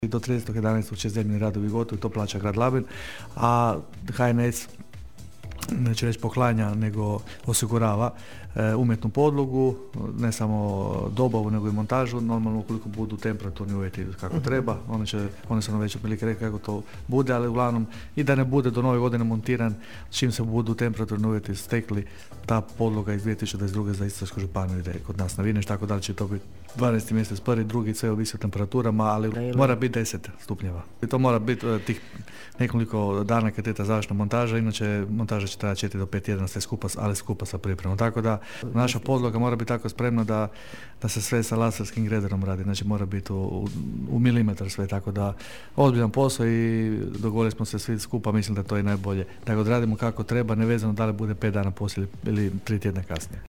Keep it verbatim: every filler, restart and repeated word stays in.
Do tridesetog jedanaestog će zemljeni radovi gotovi, to plaća grad Labin, a H N S neće reći poklanja, nego osigurava e, umjetnu podlogu, ne samo dobavu, nego i montažu, normalno ukoliko budu temperaturni uvjeti kako treba, one, će, one su nam već otprilike rekli kako to bude, ali uglavnom i da ne bude do nove godine montiran, čim se budu temperaturni uvjeti stekli, ta podloga iz dvije tisuće dvadeset druge za Istarsku županiju ide kod nas na Vineš, tako da li će to biti dvanaesti mjesec, prvi, drugi, sve ovisi o temperaturama, ali mora biti deset stupnjeva. I to mora biti uh, tih nekoliko dana kad je ta završna montaža, inače montaža će trajati četiri do pet tjedana, sve skupa, ali skupa sa pripremom. Tako da naša podloga mora biti tako spremna da, da se sve sa laserskim grederom radi, znači mora biti u, u, u milimetar sve, tako da ozbiljan posao i dogovorili smo se svi skupa, mislim da to je najbolje. Da ga odradimo kako treba, nevezano da li bude pet dana poslije ili tri tjedna kasnije.